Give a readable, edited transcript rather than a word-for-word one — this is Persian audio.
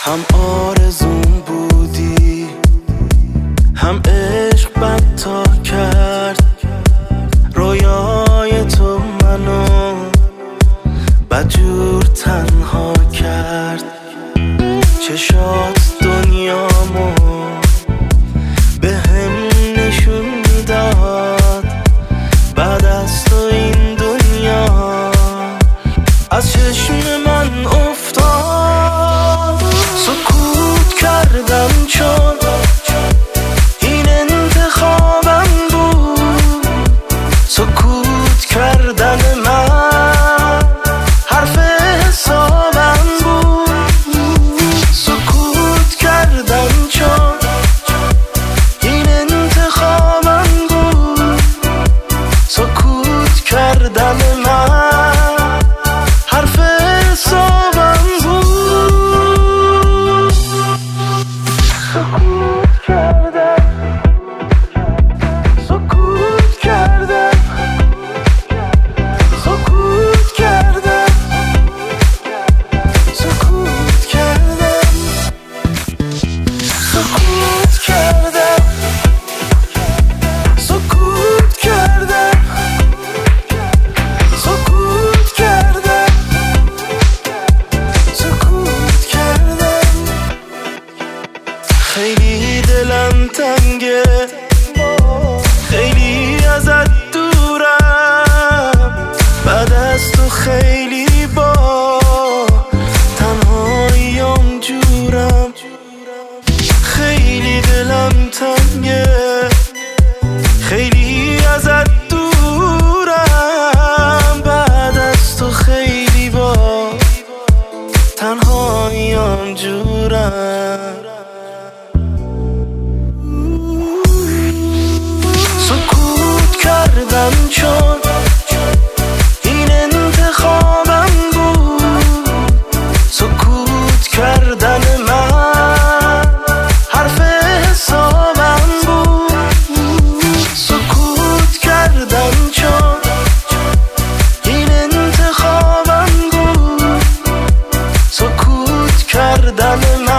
هم آرزوم بودی، هم عشق بدتا کرد. رویای تو منو بدجور تنها کرد. چشات دنیامو به هم نشون میداد. بعد از تو این دنیا از چشم من افتاد. سکوت کردم چون این انتخابم بود. سکوت کردن من حرف حسابم بود. سکوت کردم چون این انتخابم بود. سکوت کردن من حرف حسابم بود. سکوت کردم، سکوت کردم، سکوت کردم، سکوت کردم، سکوت کردم، سکوت کردم، سکوت کردم، سکوت کردم. خیلی دلم تنگه، خیلی ازت دورم. بعد از تو خیلی با تنهاییام جورم. خیلی دلم تنگه، خیلی ازت دورم. بعد از تو خیلی با تنهاییام جورم. سکوت کردم چون این انتخابم بود. سکوت کردن من حرف حسابم بود. سکوت کردم چون این انتخابم بود. سکوت کردن من